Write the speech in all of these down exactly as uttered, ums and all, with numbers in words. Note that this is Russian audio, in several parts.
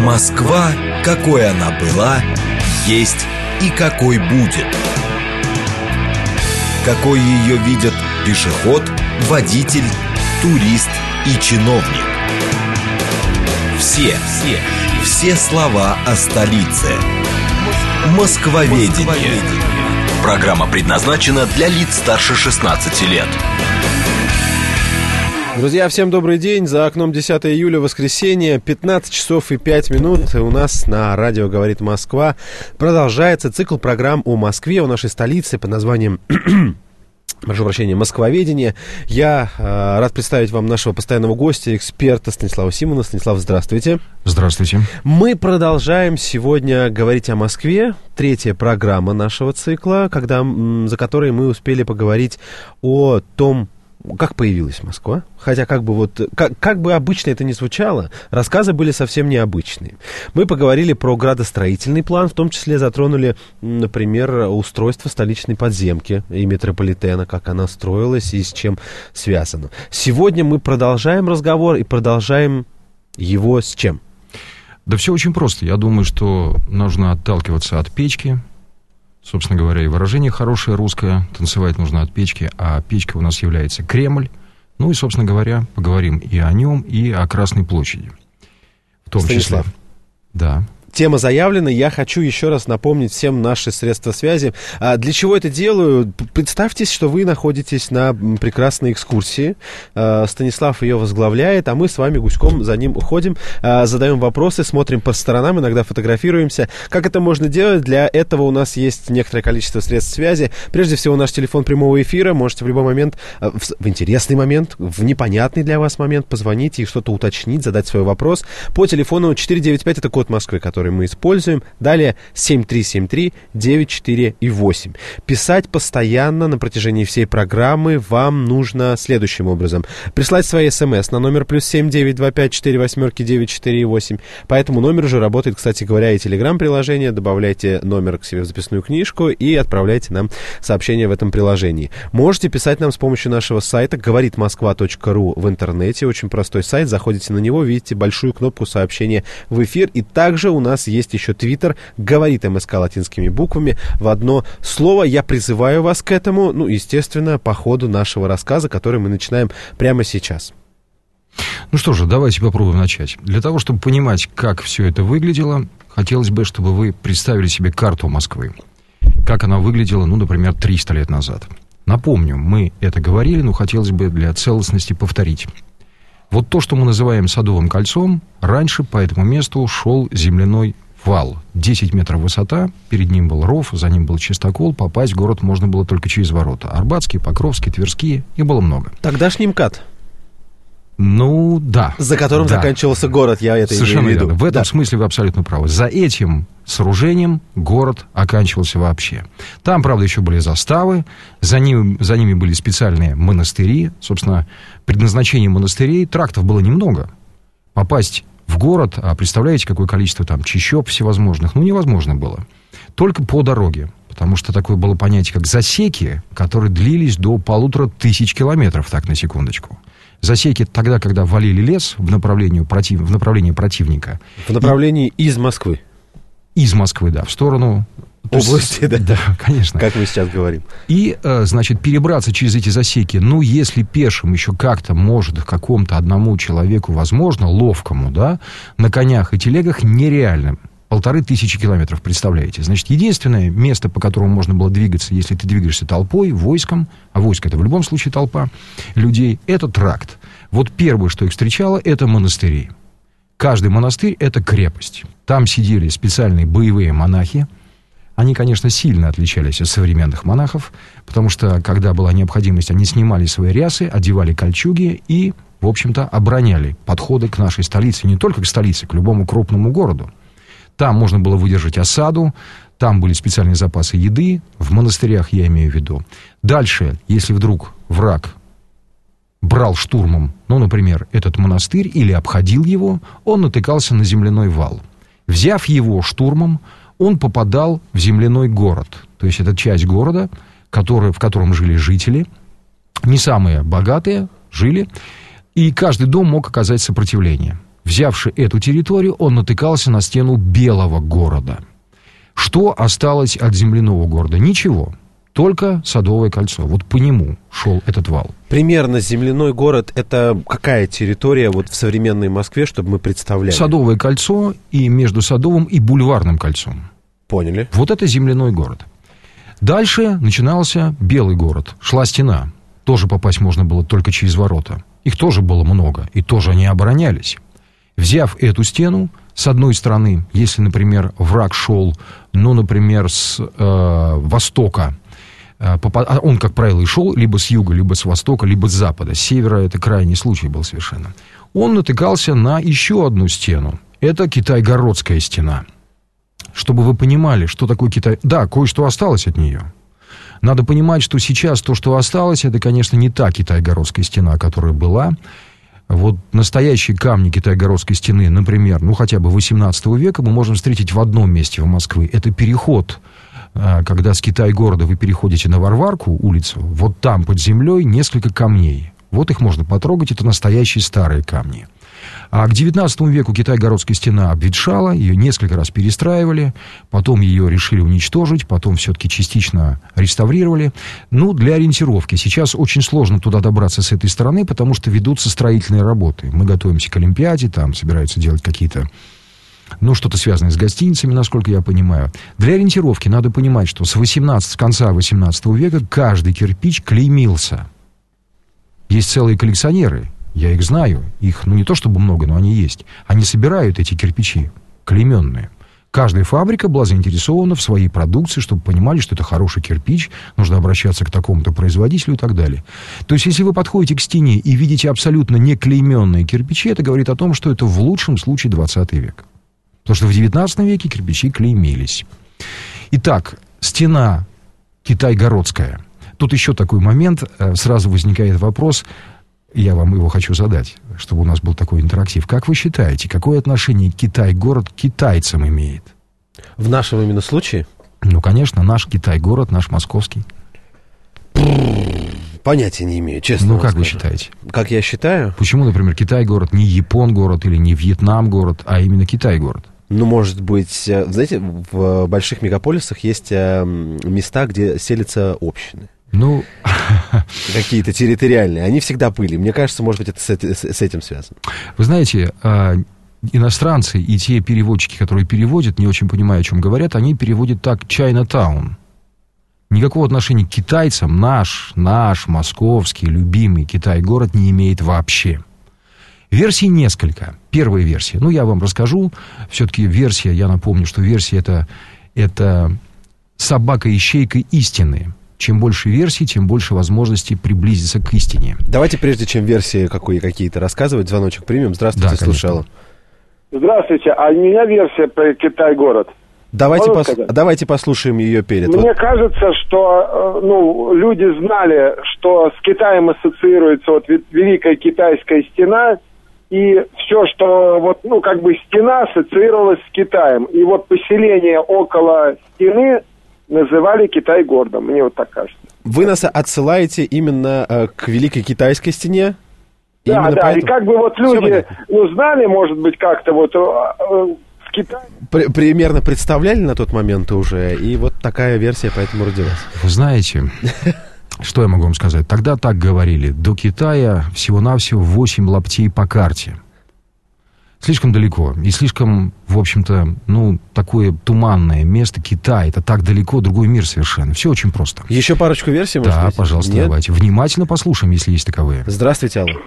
Москва, какой она была, есть и какой будет. Какой ее видят пешеход, водитель, турист и чиновник. Все, все, все слова о столице. Москвоведение. Программа предназначена для лиц старше шестнадцати лет. Друзья, всем добрый день. За окном десятое июля, воскресенье, пятнадцать часов и пять минут. У нас на радио «Говорит Москва» продолжается цикл программ о Москве, о нашей столице под названием... Прошу прощения, «Москвоведение». Я э, рад представить вам нашего постоянного гостя, эксперта Станислава Симонова. Станислав, здравствуйте. Здравствуйте. Мы продолжаем сегодня говорить о Москве. Третья программа нашего цикла, когда, м, за которой мы успели поговорить о том, как появилась Москва. Хотя как бы вот, как, как бы обычно это ни звучало, рассказы были совсем необычные. Мы поговорили про градостроительный план, в том числе затронули, например, устройство столичной подземки и метрополитена, как она строилась и с чем связано. Сегодня мы продолжаем разговор и продолжаем его с чем? Да все очень просто. Я думаю, что нужно отталкиваться от печки. Собственно говоря, и выражение хорошее русское, танцевать нужно от печки, а печка у нас является Кремль. Ну и, собственно говоря, поговорим и о нем, и о Красной площади. В том Станислав. числе. Да. Тема заявлена. Я хочу еще раз напомнить всем наши средства связи. А для чего это делаю? Представьте, что вы находитесь на прекрасной экскурсии. А, Станислав ее возглавляет, а мы с вами гуськом за ним уходим, а, задаем вопросы, смотрим по сторонам, иногда фотографируемся. Как это можно делать? Для этого у нас есть некоторое количество средств связи. Прежде всего, наш телефон прямого эфира. Можете в любой момент, в, в интересный момент, в непонятный для вас момент позвонить и что-то уточнить, задать свой вопрос. По телефону четыре девять пять, это код Москвы, который мы используем. Далее семь три семь три девять четыре восемь. Писать постоянно на протяжении всей программы вам нужно следующим образом. Прислать свои смс на номер плюс семь девять два пять четыре восьмерки девять четыре восемь. По этому номеру же работает, кстати говоря, и телеграм-приложение. Добавляйте номер к себе в записную книжку и отправляйте нам сообщение в этом приложении. Можете писать нам с помощью нашего сайта говорит москва точка ру в интернете. Очень простой сайт. Заходите на него, видите большую кнопку сообщения в эфир. И также у нас есть еще Твиттер, говорит МСК латинскими буквами в одно слово. Я призываю вас к этому, ну, естественно, по ходу нашего рассказа, который мы начинаем прямо сейчас. Ну что же, давайте попробуем начать. Для того, чтобы понимать, как все это выглядело, хотелось бы, чтобы вы представили себе карту Москвы. Как она выглядела, ну, например, триста лет назад. Напомню, мы это говорили, но хотелось бы для целостности повторить. Вот то, что мы называем Садовым кольцом, раньше по этому месту шел земляной вал. десять метров высота, перед ним был ров, за ним был чистокол, попасть в город можно было только через ворота. Арбатские, Покровские, Тверские, их было много. Тогдашний МКАД. Ну, да. За которым да. заканчивался город, я это Совершенно имею в виду. верно. В этом да. смысле вы абсолютно правы. За этим сооружением город оканчивался вообще. Там, правда, еще были заставы, за ними, за ними были специальные монастыри. Собственно, предназначение монастырей, трактов было немного. Попасть в город, а представляете, какое количество там чащоб всевозможных, ну, невозможно было. Только по дороге. Потому что такое было понятие, как засеки, которые длились до полутора тысяч километров, так, на секундочку. Засеки тогда, когда валили лес в направлении, против... в направлении противника. В направлении и... из Москвы. Из Москвы, да, в сторону... области, есть, да. Да, конечно. Как мы сейчас говорим. И, значит, перебраться через эти засеки, ну, если пешим еще как-то, может, какому-то одному человеку возможно, ловкому, да, на конях и телегах нереально. Полторы тысячи километров, представляете? Значит, единственное место, по которому можно было двигаться, если ты двигаешься толпой, войском, а войско — это в любом случае толпа людей, это тракт. Вот первое, что их встречало, это монастыри. Каждый монастырь — это крепость. Там сидели специальные боевые монахи. Они, конечно, сильно отличались от современных монахов, потому что, когда была необходимость, они снимали свои рясы, одевали кольчуги и, в общем-то, обороняли подходы к нашей столице. Не только к столице, к любому крупному городу. Там можно было выдержать осаду, там были специальные запасы еды, в монастырях я имею в виду. Дальше, если вдруг враг брал штурмом, ну, например, этот монастырь или обходил его, он натыкался на земляной вал. Взяв его штурмом, он попадал в земляной город. То есть это часть города, который, в котором жили жители, не самые богатые, жили, и каждый дом мог оказать сопротивление. взявши эту территорию, он натыкался на стену Белого города. Что осталось от земляного города? Ничего. Только Садовое кольцо. Вот по нему шел этот вал. Примерно земляной город — это какая территория вот в современной Москве, чтобы мы представляли? Садовое кольцо и между Садовым и Бульварным кольцом. Поняли. Вот это земляной город. Дальше начинался Белый город. Шла стена. Тоже попасть можно было только через ворота. Их тоже было много. И тоже они оборонялись. Взяв эту стену, с одной стороны, если, например, враг шел, ну, например, с э, востока, он, как правило, и шел либо с юга, либо с востока, либо с запада. С севера это крайний случай был совершенно. Он натыкался на еще одну стену. Это Китай-Городская стена. Чтобы вы понимали, что такое Китай... Да, кое-что осталось от нее. Надо понимать, что сейчас то, что осталось, это, конечно, не та Китай-Городская стена, которая была. Вот настоящие камни Китай-Городской стены, например, ну, хотя бы восемнадцатого века, мы можем встретить в одном месте в Москве. Это переход, когда с Китай-города вы переходите на Варварку, улицу, вот там под землей несколько камней. Вот их можно потрогать, это настоящие старые камни. А к девятнадцатому веку Китай-Городская стена обветшала, ее несколько раз перестраивали, потом ее решили уничтожить, потом все-таки частично реставрировали. Ну, для ориентировки. Сейчас очень сложно туда добраться с этой стороны, потому что ведутся строительные работы. Мы готовимся к Олимпиаде, там собираются делать какие-то, ну, что-то связанное с гостиницами, насколько я понимаю. Для ориентировки надо понимать, что с восемнадцатого, с конца восемнадцатого века каждый кирпич клеймился. Есть целые коллекционеры. Я их знаю. Их, ну, не то чтобы много, но они есть. Они собирают эти кирпичи, клейменные. Каждая фабрика была заинтересована в своей продукции, чтобы понимали, что это хороший кирпич, нужно обращаться к такому-то производителю и так далее. То есть, если вы подходите к стене и видите абсолютно не клейменные кирпичи, это говорит о том, что это в лучшем случае двадцатый век. Потому что в девятнадцатом веке кирпичи клеймились. Итак, стена Китай-Городская. Тут еще такой момент, сразу возникает вопрос... Я вам его хочу задать, чтобы у нас был такой интерактив. Как вы считаете, какое отношение Китай-город к китайцам имеет? В нашем именно случае? Ну, конечно, наш Китай-город, наш московский. Понятия не имею, честно. Ну, как скажу. Вы считаете? Как я считаю? Почему, например, Китай-город не Япон-город или не Вьетнам-город, а именно Китай-город? Ну, может быть, знаете, в больших мегаполисах есть места, где селятся общины. Ну, какие-то территориальные. Они всегда были. Мне кажется, может быть, это с, с этим связано. Вы знаете, иностранцы и те переводчики, которые переводят, не очень понимая, о чем говорят, они переводят так «Чайнатаун». Никакого отношения к китайцам наш, наш, московский, любимый Китай-город не имеет вообще. Версий несколько. Первая версия. Ну, я вам расскажу. Все-таки версия, я напомню, что версия это, это собака-ищейка истины. Чем больше версий, тем больше возможностей приблизиться к истине. Давайте, прежде чем версии какие- какие-то рассказывать, звоночек примем. Здравствуйте, да, слушала. Здравствуйте, а у меня версия про Китай-город. Давайте, пос- давайте послушаем ее перед. Мне вот. кажется, что ну, люди знали, что с Китаем ассоциируется вот Великая Китайская стена, и все, что вот, ну, как бы стена ассоциировалась с Китаем. И вот поселение около стены называли Китай-городом, мне вот так кажется. Вы нас отсылаете именно э, к Великой Китайской стене? Да, именно да, поэтому... и как бы вот люди, ну, знали, может быть, как-то вот э, в Китае... При- примерно представляли на тот момент уже, и вот такая версия поэтому родилась. Вы знаете, что я могу вам сказать? Тогда так говорили, до Китая всего-навсего восемь лаптей по карте. Слишком далеко. И слишком, в общем-то, ну, такое туманное место. Китай, это так далеко, другой мир совершенно. Все очень просто. Еще парочку версий, может Да, быть? пожалуйста, Нет? давайте. Внимательно послушаем, если есть таковые. Здравствуйте, алло.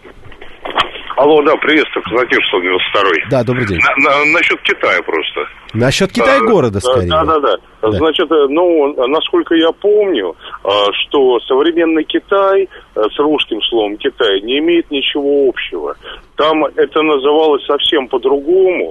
Алло, да, приветствую, Константин сто девяносто второй. Да, добрый день. На, на, насчет Китая просто. Насчет Китай-города, скорее. Да, да, да, да. Значит, ну, насколько я помню, что современный Китай с русским словом Китай не имеет ничего общего. Там это называлось совсем по-другому.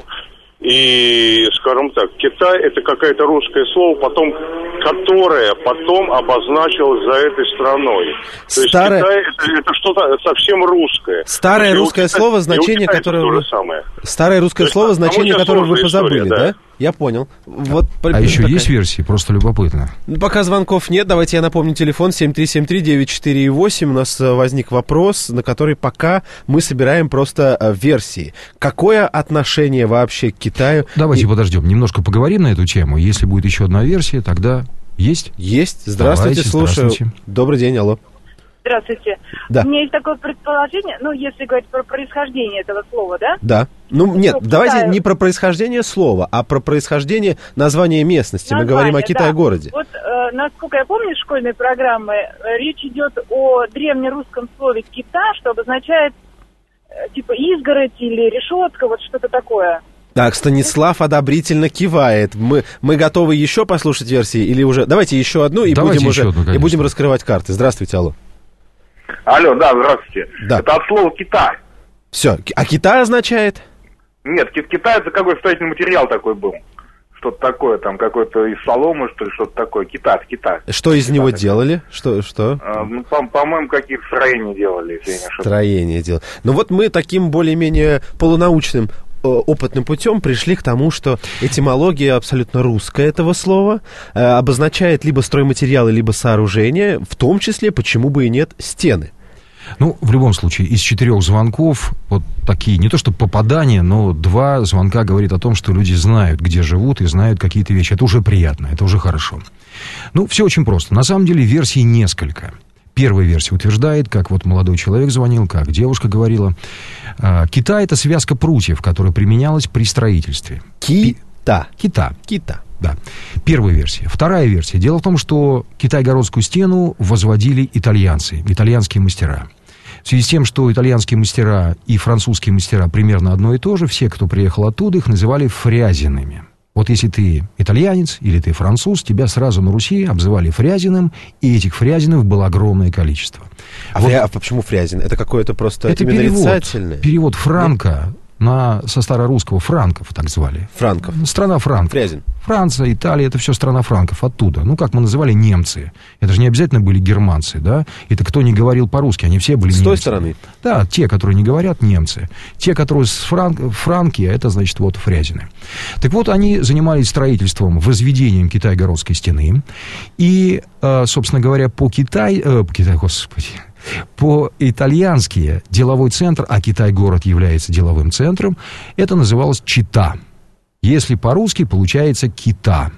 И, скажем так, Китай — это какое-то русское слово, потом, которое потом обозначилось за этой страной. То Старое... есть Китай — это, это что-то совсем русское. Старое русское Китай... слово, значение, которое вы... Старое русское слово, значение, которое вы позабыли, история, да? да? Я понял. Вот, а еще такая... есть версии? Просто любопытно. Пока звонков нет, давайте я напомню телефон семь три семь три девять четыре восемь. У нас возник вопрос, на который пока мы собираем просто версии. Какое отношение вообще к Китаю? Давайте И... подождем, немножко поговорим на эту тему. Если будет еще одна версия, тогда есть? Есть. Здравствуйте, Давайте, слушаю. Здравствуйте. Добрый день, алло. Здравствуйте. Да. У меня есть такое предположение, ну, если говорить про происхождение этого слова, да? Да. Ну, нет, Ну, давайте Китаю. не про происхождение слова, а про происхождение названия местности. Название, мы говорим о Китае-городе. Да. Вот, э, насколько я помню из школьной программы, э, речь идет о древнерусском слове «кита», что обозначает, э, типа, изгородь или решетка, вот что-то такое. Так, Станислав одобрительно кивает. Мы, мы готовы еще послушать версии или уже... Давайте еще одну и, Давайте будем, еще уже, одну, и будем раскрывать карты. Здравствуйте, алло. Алло, да, здравствуйте. Да. Это от слова «Китай». Все. А Китай означает? Нет, ки- Китай это какой строительный материал такой был. Что-то такое, там какой-то из соломы, что ли, что-то такое. Китай, Китай. Что из Китай, него такой. делали? Что? что? А, ну, по- по-моему, какие-то строения делали, если я не ошибаюсь. Строение делали. Ну вот мы таким более-менее полунаучным э, опытным путем пришли к тому, что этимология абсолютно русская этого слова, э, обозначает либо стройматериалы, либо сооружения, в том числе, почему бы и нет, стены. Ну, в любом случае, из четырех звонков, вот такие, не то что попадания, но два звонка говорит о том, что люди знают, где живут, и знают какие-то вещи. Это уже приятно, это уже хорошо. Ну, все очень просто. На самом деле версий несколько. Первая версия утверждает, как вот молодой человек звонил, как девушка говорила, Кита — это связка прутьев, которая применялась при строительстве. Кита. Кита. Кита. Да. Первая версия. Вторая версия. Дело в том, что Китай-городскую стену возводили итальянцы, итальянские мастера. В связи с тем, что итальянские мастера и французские мастера примерно одно и то же, все, кто приехал оттуда, их называли фрязиными. Вот если ты итальянец или ты француз, тебя сразу на Руси обзывали фрязиным, и этих фрязиных было огромное количество. А, вот фря... а почему фрязин? Это какое-то просто это именно перевод, нарицательное? перевод франка на, со старорусского франков, так звали. Франков. Страна франков. Фрязин. Франция, Италия, это все страна франков оттуда. Ну, как мы называли, немцы. Это же не обязательно были германцы, да? Это кто не говорил по-русски, они все были С немцы. той стороны? Да, те, которые не говорят, немцы. Те, которые с фран... франки, это, значит, вот фрязины. Так вот, они занимались строительством, возведением Китай-городской стены. И, собственно говоря, по Китай... Э, по Китай, господи... По-итальянски деловой центр, а Китай-город является деловым центром, это называлось Чита. Если по-русски, получается Кита.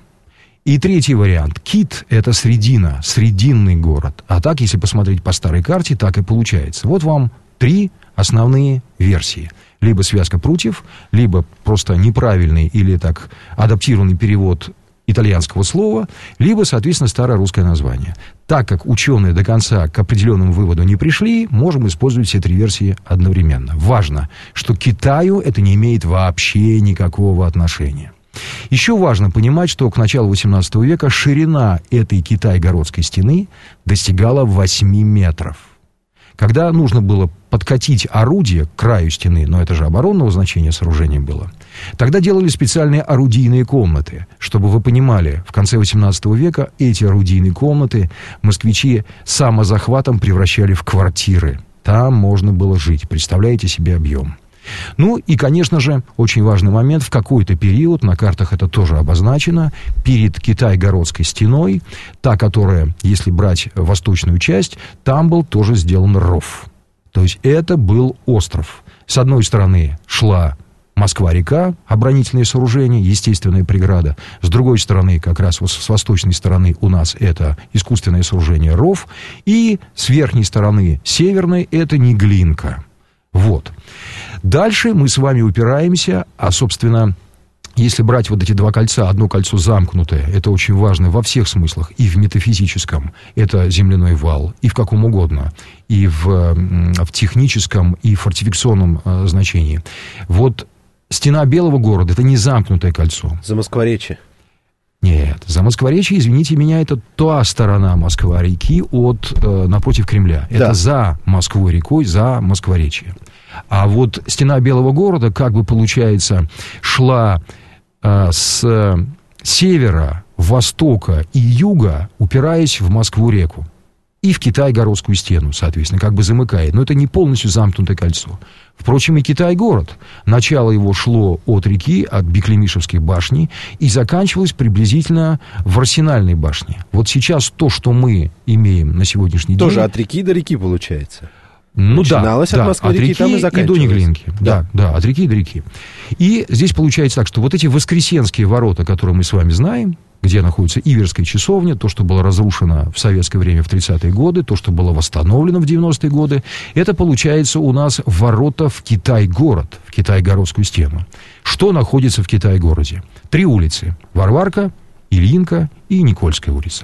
И третий вариант. Кит – это средина, срединный город. А так, если посмотреть по старой карте, так и получается. Вот вам три основные версии. Либо связка прутьев, либо просто неправильный или так адаптированный перевод итальянского слова, либо, соответственно, старое русское название. Так как ученые до конца к определенному выводу не пришли, можем использовать все три версии одновременно. Важно, что к Китаю это не имеет вообще никакого отношения. Еще важно понимать, что к началу восемнадцатого века ширина этой Китай-городской стены достигала восьми метров. Когда нужно было подкатить орудие к краю стены, но это же оборонного значения сооружения было, тогда делали специальные орудийные комнаты. Чтобы вы понимали, в конце восемнадцатого века эти орудийные комнаты москвичи самозахватом превращали в квартиры. Там можно было жить. Представляете себе объем. Ну и, конечно же, очень важный момент, в какой-то период, на картах это тоже обозначено, перед Китай-городской стеной, та, которая, если брать восточную часть, там был тоже сделан ров. То есть это был остров. С одной стороны шла Москва-река, оборонительные сооружения, естественная преграда. С другой стороны, как раз вот с восточной стороны у нас это искусственное сооружение ров. И с верхней стороны, северной, это Неглинка. Вот. Дальше мы с вами упираемся, а, собственно, если брать вот эти два кольца, одно кольцо замкнутое, это очень важно во всех смыслах, и в метафизическом, это земляной вал, и в каком угодно, и в, в техническом, и в фортификационном э, значении. Вот стена Белого города, это не замкнутое кольцо. Замоскворечье. Нет, Замоскворечье, извините меня, это та сторона Москва-реки от, э, напротив Кремля. Да. Это за Москвой-рекой, за Москворечье. А вот стена Белого города, как бы получается, шла э, с севера, востока и юга, упираясь в Москву-реку. и в Китай-городскую стену, соответственно, как бы замыкает. Но это не полностью замкнутое кольцо. Впрочем, и Китай-город. Начало его шло от реки, от Беклемишевской башни, и заканчивалось приблизительно в Арсенальной башне. Вот сейчас то, что мы имеем на сегодняшний Тоже день... от реки до реки, получается. Ну Начиналось да, от да, Москвы-реки, от там и реки и до заканчивалось. Неглинки. Да. Да. да, от реки до реки. И здесь получается так, что вот эти воскресенские ворота, которые мы с вами знаем, где находится Иверская часовня, то, что было разрушено в советское время в тридцатые годы, то, что было восстановлено в девяностые годы, это, получается, у нас ворота в Китай-город, в Китай-городскую стену. Что находится в Китай-городе? Три улицы. Варварка, Ильинка и Никольская улица.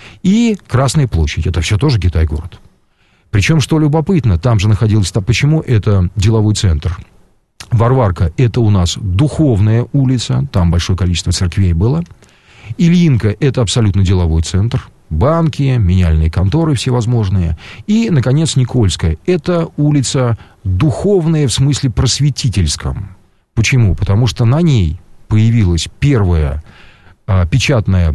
И Красная площадь. Это все тоже Китай-город. Причем, что любопытно, там же находилось... Почему это деловой центр? Варварка – это у нас духовная улица, там большое количество церквей было. Ильинка – это абсолютно деловой центр. Банки, меняльные конторы всевозможные. И, наконец, Никольская – это улица духовная в смысле просветительском. Почему? Потому что на ней появилась первая а, печатная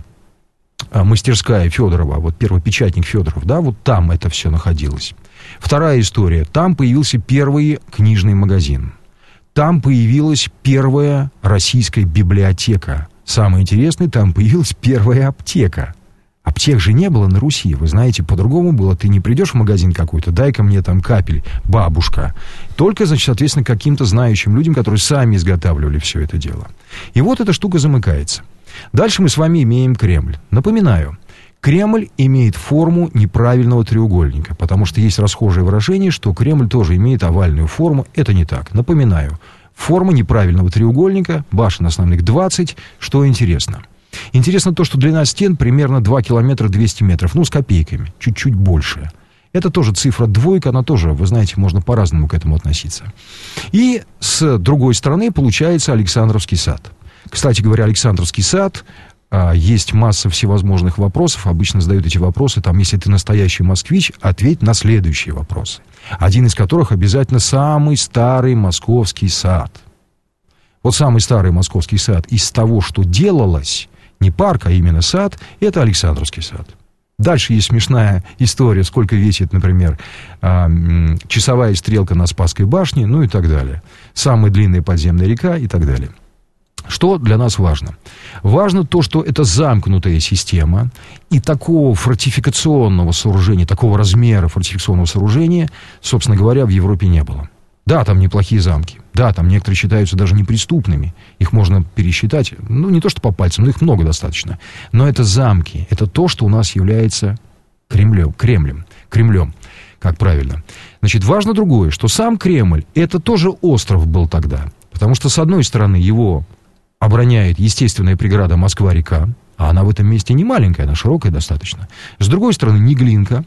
а, мастерская Федорова, вот первый печатник Федоров, да, вот там это все находилось. Вторая история. Там появился первый книжный магазин. Там появилась первая российская библиотека. Самое интересное, там появилась первая аптека. Аптек же не было на Руси, вы знаете, по-другому было. Ты не придешь в магазин какой-то, дай-ка мне там капель, бабушка. Только, значит, соответственно, каким-то знающим людям, которые сами изготавливали все это дело. И вот эта штука замыкается. Дальше мы с вами имеем Кремль. Напоминаю, Кремль имеет форму неправильного треугольника, потому что есть расхожее выражение, что Кремль тоже имеет овальную форму. Это не так. Напоминаю, форма неправильного треугольника, башен основных двадцать. Что интересно? Интересно то, что длина стен примерно два километра двести метров, ну, с копейками, чуть-чуть больше. Это тоже цифра двойка, она тоже, вы знаете, можно по-разному к этому относиться. И с другой стороны получается Александровский сад. Кстати говоря, Александровский сад... Есть масса всевозможных вопросов. Обычно задают эти вопросы. Там, если ты настоящий москвич, ответь на следующие вопросы. Один из которых обязательно самый старый московский сад. Вот самый старый московский сад из того, что делалось, не парк, а именно сад, это Александровский сад. Дальше есть смешная история, сколько весит, например, часовая стрелка на Спасской башне, ну и так далее. Самая длинная подземная река и так далее. Что для нас важно? Важно то, что это замкнутая система, и такого фортификационного сооружения, такого размера фортификационного сооружения, собственно говоря, в Европе не было. Да, там неплохие замки, да, там некоторые считаются даже неприступными, их можно пересчитать, ну, не то что по пальцам, но их много достаточно. Но это замки, это то, что у нас является Кремлем, Кремлем, Кремлем, как правильно. Значит, важно другое, что сам Кремль, это тоже остров был тогда, потому что, с одной стороны, его... обороняет естественная преграда Москва-река, а она в этом месте не маленькая, она широкая достаточно. С другой стороны, Неглинка,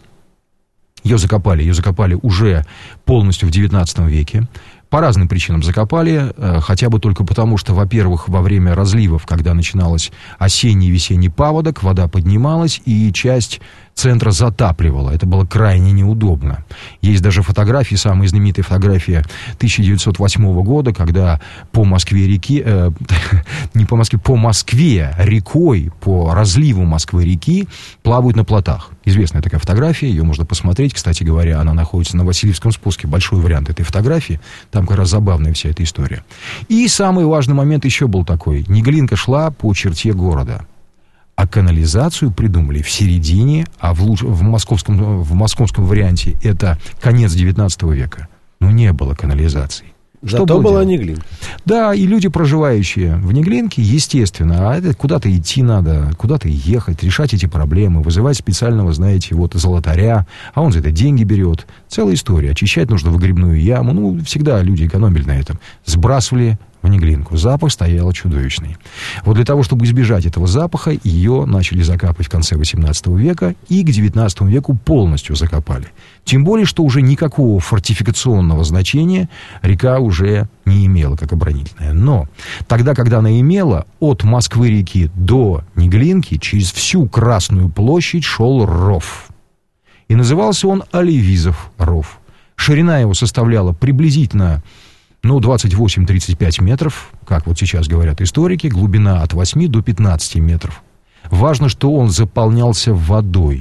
ее закопали, ее закопали уже полностью в девятнадцатом веке. По разным причинам закопали, хотя бы только потому, что, во-первых, во время разливов, когда начиналось осенний и весенний паводок, вода поднималась, и часть центра затапливала. Это было крайне неудобно. Есть даже фотографии, самая знаменитая фотография тысяча девятьсот восьмого года, когда по Москве-реке, э, не по Москве, по Москве рекой, по разливу Москвы-реки плавают на плотах. Известная такая фотография, ее можно посмотреть. Кстати говоря, она находится на Васильевском спуске. Большой вариант этой фотографии. Там как раз забавная вся эта история. И самый важный момент еще был такой. Неглинка шла по черте города. А канализацию придумали в середине, а в, луч... в, московском, в московском варианте это конец девятнадцатого века. Но не было канализации. Что Зато была Неглинка. Да, и люди, проживающие в Неглинке, естественно, а это куда-то идти надо, куда-то ехать, решать эти проблемы, вызывать специального, знаете, вот золотаря, а он за это деньги берет. Целая история. Очищать нужно выгребную яму. Ну, всегда люди экономили на этом. Сбрасывали в Неглинку. Запах стоял чудовищный. Вот для того, чтобы избежать этого запаха, ее начали закапывать в конце восемнадцатого века и к девятнадцатому веку полностью закопали. Тем более, что уже никакого фортификационного значения река уже не имела, как оборонительная. Но тогда, когда она имела, от Москвы-реки до Неглинки через всю Красную площадь шел ров. И назывался он Оливизов ров. Ширина его составляла приблизительно... Ну, двадцать восемь - тридцать пять метров, как вот сейчас говорят историки, глубина от восьми до пятнадцати метров. Важно, что он заполнялся водой.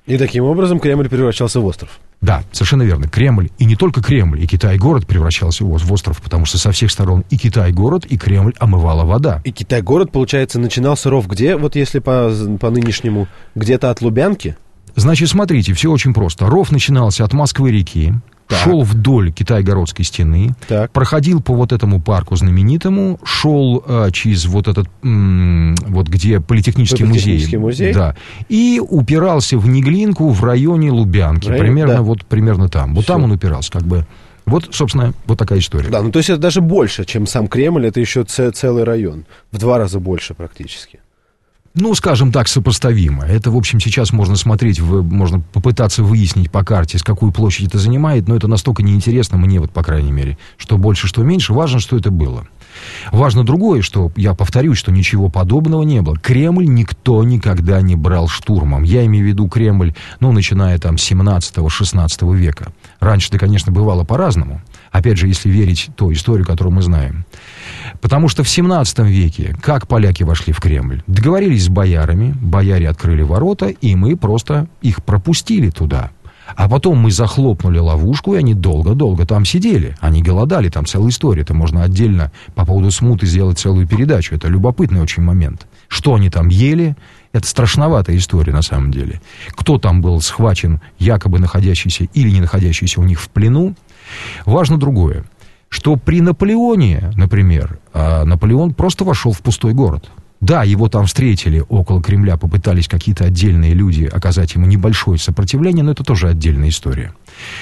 И таким образом Кремль превращался в остров. Да, совершенно верно. Кремль, и не только Кремль, и Китай-город превращался в остров, потому что со всех сторон и Китай-город, и Кремль омывала вода. И Китай-город, получается, начинался ров где, вот если по, по нынешнему, где-то от Лубянки? Значит, смотрите, все очень просто. Ров начинался от Москвы-реки, так. шел вдоль Китай-городской стены, так. проходил по вот этому парку знаменитому, шел а, через вот этот, м- вот где Политехнический, Политехнический музей, музей. Да, и упирался в Неглинку в районе Лубянки, Район, примерно да. вот примерно там. Вот Все. Там он упирался, как бы. Вот, собственно, вот такая история. Да, ну то есть это даже больше, чем сам Кремль, это еще ц- целый район, в два раза больше практически. Ну, скажем так, сопоставимо. Это, в общем, сейчас можно смотреть, в, можно попытаться выяснить по карте, с какую площадь это занимает, но это настолько неинтересно мне, вот, по крайней мере, что больше, что меньше. Важно, что это было. Важно другое, что, я повторюсь, что ничего подобного не было. Кремль никто никогда не брал штурмом. Я имею в виду Кремль, ну, начиная там с семнадцатого-шестнадцатого века. Раньше-то, конечно, бывало по-разному. Опять же, если верить той истории, которую мы знаем. Потому что в семнадцатом веке, как поляки вошли в Кремль? Договорились с боярами, бояре открыли ворота, и мы просто их пропустили туда. А потом мы захлопнули ловушку, и они долго-долго там сидели. Они голодали, там целая история. Это можно отдельно по поводу смуты сделать целую передачу. Это любопытный очень момент. Что они там ели? Это страшноватая история на самом деле. Кто там был схвачен, якобы находящийся или не находящийся у них в плену? Важно другое. Что при Наполеоне, например, Наполеон просто вошел в пустой город. Да, его там встретили около Кремля, попытались какие-то отдельные люди оказать ему небольшое сопротивление, но это тоже отдельная история.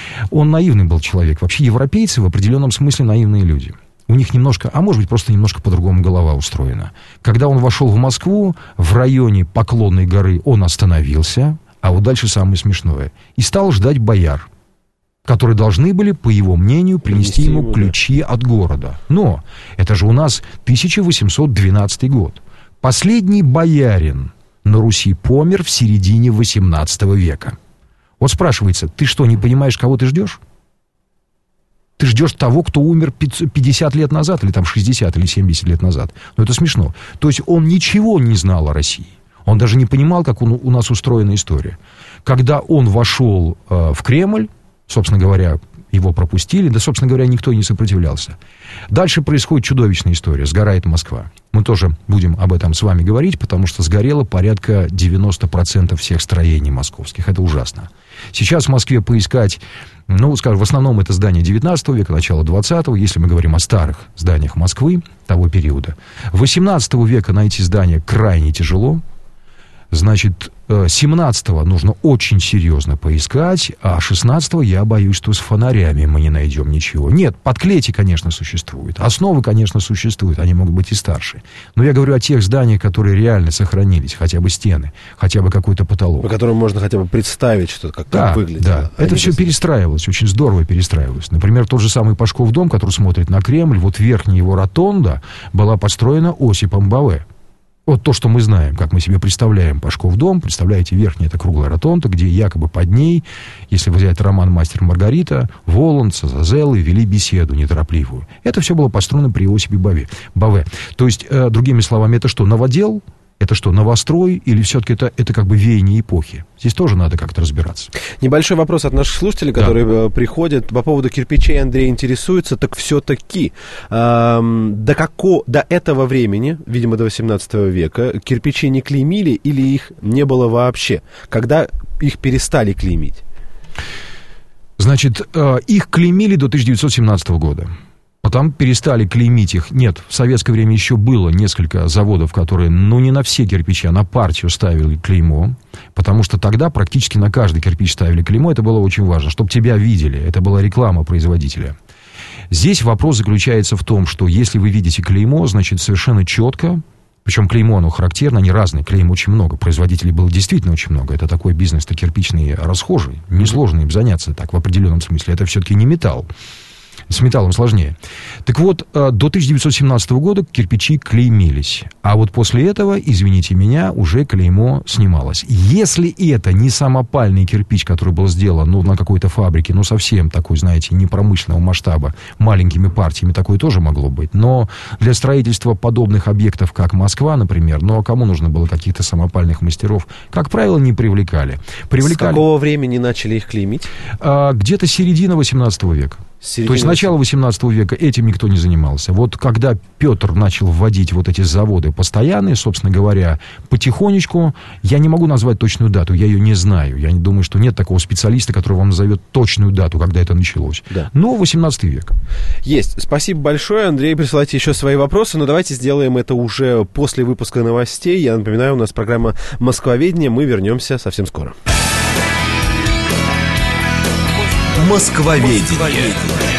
Он наивный был человек. Вообще европейцы в определенном смысле наивные люди. У них немножко, а может быть просто немножко по-другому голова устроена. Когда он вошел в Москву, в районе Поклонной горы он остановился, а вот дальше самое смешное, и стал ждать бояр, которые должны были, по его мнению, принести, принести ему, ему ключи да. от города. Но это же у нас тысяча восемьсот двенадцатый год. Последний боярин на Руси помер в середине восемнадцатого века. Вот спрашивается, ты что, не понимаешь, кого ты ждешь? Ты ждешь того, кто умер пятьдесят лет назад, или там шестьдесят, или семьдесят лет назад. Но это смешно. То есть он ничего не знал о России. Он даже не понимал, как он, у нас устроена история. Когда он вошел э, в Кремль, собственно говоря, его пропустили, да, собственно говоря, никто и не сопротивлялся. Дальше происходит чудовищная история. Сгорает Москва. Мы тоже будем об этом с вами говорить, потому что сгорело порядка девяносто процентов всех строений московских. Это ужасно. Сейчас в Москве поискать, ну, скажем, в основном это здания девятнадцатого века, начало двадцатого, если мы говорим о старых зданиях Москвы того периода. восемнадцатого века найти здания крайне тяжело. Значит, семнадцатого нужно очень серьезно поискать, а шестнадцатого я боюсь, что с фонарями мы не найдем ничего. Нет, подклети, конечно, существуют. Основы, конечно, существуют, они могут быть и старше. Но я говорю о тех зданиях, которые реально сохранились, хотя бы стены, хотя бы какой-то потолок. По которым можно хотя бы представить, что как, да, как выглядит. Да, это все перестраивалось, очень здорово перестраивалось. Например, тот же самый Пашков дом, который смотрит на Кремль, вот верхняя его ротонда была построена Осипом Баве. Вот то, что мы знаем, как мы себе представляем Пашков дом, представляете, верхняя это круглая ротонда, где якобы под ней, если взять роман «Мастер и Маргарита», Воланд, Зазеллы вели беседу неторопливую. Это все было построено при Осипе Баве. Баве. То есть, э, другими словами, это что, новодел? Это что, новострой? Или все-таки это, это как бы веяние эпохи? Здесь тоже надо как-то разбираться. Небольшой вопрос от наших слушателей, которые да. приходят. По поводу кирпичей Андрей интересуется. Так все-таки эм, до, како, до этого времени, видимо, до восемнадцатого века, кирпичи не клеймили или их не было вообще? Когда их перестали клеймить? Значит, э, их клеймили до тысяча девятьсот семнадцатого года. Потом перестали клеймить их. Нет, в советское время еще было несколько заводов, которые, ну, не на все кирпичи, а на партию ставили клеймо. Потому что тогда практически на каждый кирпич ставили клеймо. Это было очень важно, чтобы тебя видели. Это была реклама производителя. Здесь вопрос заключается в том, что если вы видите клеймо, значит, совершенно четко, причем клеймо, оно характерно, они разные, клейм очень много. Производителей было действительно очень много. Это такой бизнес-то кирпичный расхожий. Несложно им заняться так в определенном смысле. Это все-таки не металл. С металлом сложнее. Так вот, до тысяча девятьсот семнадцатого года кирпичи клеймились. А вот после этого, извините меня, уже клеймо снималось. Если это не самопальный кирпич, который был сделан ну, на какой-то фабрике, ну, совсем такой, знаете, не промышленного масштаба, маленькими партиями, такое тоже могло быть. Но для строительства подобных объектов, как Москва, например, ну, а кому нужно было каких-то самопальных мастеров, как правило, не привлекали. привлекали... С какого времени начали их клеймить? А, где-то середина восемнадцатого века. Середина... То есть с начала восемнадцатого века этим никто не занимался. Вот когда Петр начал вводить вот эти заводы постоянные, собственно говоря, потихонечку, я не могу назвать точную дату, я ее не знаю. Я не думаю, что нет такого специалиста, который вам назовет точную дату, когда это началось. Да. Но восемнадцатый век. Есть. Спасибо большое, Андрей. Присылайте еще свои вопросы, но давайте сделаем это уже после выпуска новостей. Я напоминаю, у нас программа «Москвоведение». Мы вернемся совсем скоро. Москвоведение.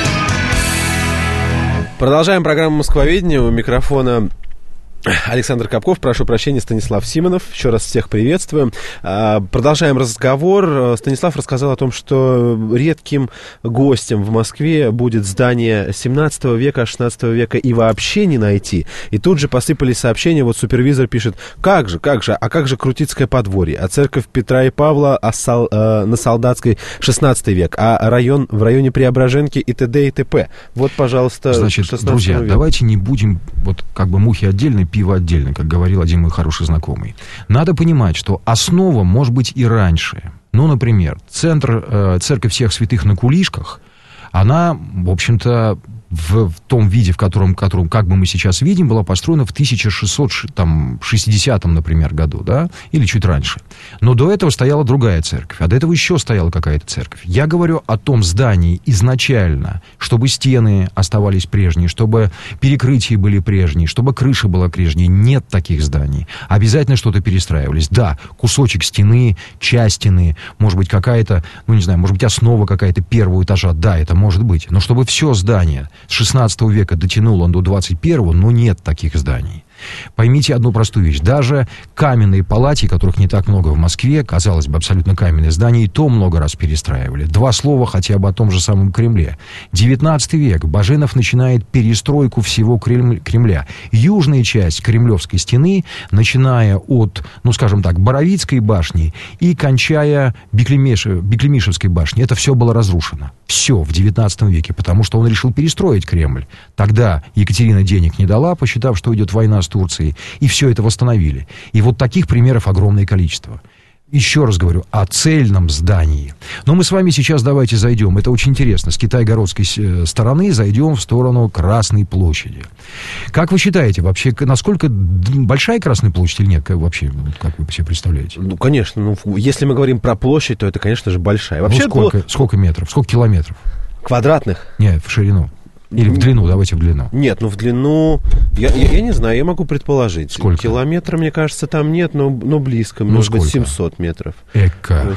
Продолжаем программу «Москвоведение». У микрофона Александр Капков, прошу прощения, Станислав Симонов. Еще раз всех приветствуем. Продолжаем разговор. Станислав рассказал о том, что редким гостем в Москве будет здание семнадцатого века, шестнадцатого века и вообще не найти. И тут же посыпались сообщения. Вот супервизор пишет: как же, как же, а как же Крутицкое подворье, а церковь Петра и Павла а сол, э, на Солдатской шестнадцатый век, а район в районе Преображенки и т.д. и т.п. Вот, пожалуйста, значит, друзья, века. Давайте не будем вот как бы мухи отдельно, пиво отдельно, как говорил один мой хороший знакомый. Надо понимать, что основа может быть и раньше. Ну, например, центр, э, церковь всех святых на Кулишках, она, в общем-то, в, в том виде, в котором, котором, как бы мы сейчас видим, была построена в тысяча шестьсот шестидесятом, например, году, да, или чуть раньше. Но до этого стояла другая церковь, а до этого еще стояла какая-то церковь. Я говорю о том здании изначально, чтобы стены оставались прежние, чтобы перекрытия были прежние, чтобы крыша была прежней. Нет таких зданий. Обязательно что-то перестраивались. Да, кусочек стены, часть стены, может быть, какая-то, ну, не знаю, может быть, основа какая-то первого этажа, да, это может быть. Но чтобы все здание с шестнадцатого века дотянул он до двадцать первого, но нет таких зданий. Поймите одну простую вещь. Даже каменные палати, которых не так много в Москве, казалось бы, абсолютно каменные здания, и то много раз перестраивали. Два слова хотя бы о том же самом Кремле. девятнадцатый век. Баженов начинает перестройку всего Кремля. Южная часть Кремлевской стены, начиная от, ну, скажем так, Боровицкой башни и кончая Беклемиш... Беклемишевской башней, это все было разрушено. Все в девятнадцатом веке, потому что он решил перестроить Кремль. Тогда Екатерина денег не дала, посчитав, что идет война с Турцией, и все это восстановили. И вот таких примеров огромное количество. Еще раз говорю о цельном здании. Но мы с вами сейчас давайте зайдем, это очень интересно, с Китай-городской стороны зайдем в сторону Красной площади. Как вы считаете, вообще, насколько большая Красная площадь или нет, как, вообще, как вы себе представляете? Ну, конечно, ну, если мы говорим про площадь, то это, конечно же, большая. Вообще, ну, сколько, было... сколько метров, сколько километров? Квадратных? Нет, в ширину. Или в длину, давайте в длину. Нет, ну в длину, я, я, я не знаю, я могу предположить. Сколько? Километра, мне кажется, там нет, но, но близко, ну, может сколько? быть, семьсот метров. Эка.